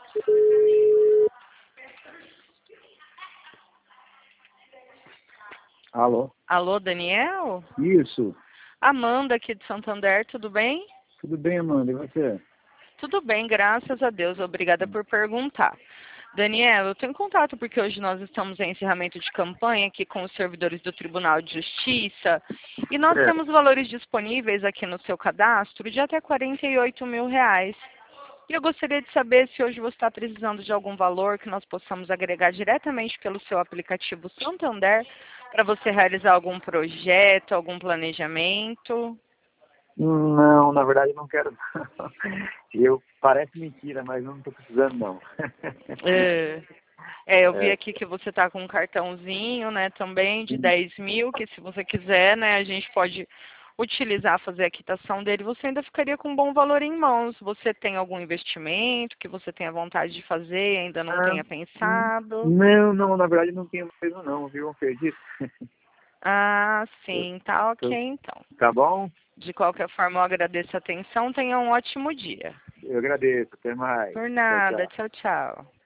Alô? Alô, Daniel? Isso. Amanda aqui de Santander, tudo bem? Tudo bem, Amanda? E você? Tudo bem, graças a Deus. Obrigada por perguntar. Daniel, eu tenho contato porque hoje nós estamos em encerramento de campanha aqui com os servidores do Tribunal de Justiça e nós É. temos valores disponíveis aqui no seu cadastro de até R$ 48.000. E eu gostaria de saber se hoje você está precisando de algum valor que nós possamos agregar diretamente pelo seu aplicativo Santander para você realizar algum projeto, algum planejamento. Não, na verdade não quero. Parece mentira, mas eu não estou precisando, não. Eu vi aqui que você está com um cartãozinho, né, também de 10.000, que se você quiser, né, a gente pode utilizar, fazer a quitação dele, você ainda ficaria com um bom valor em mãos. Você tem algum investimento que você tenha vontade de fazer e ainda não tenha pensado? Não, na verdade não tenho mesmo não, viu? Acredito. Ah, sim, tá ok então. Tá bom? De qualquer forma, eu agradeço a atenção. Tenha um ótimo dia. Eu agradeço. Até mais. Por Tchau, nada. tchau. Tchau, tchau.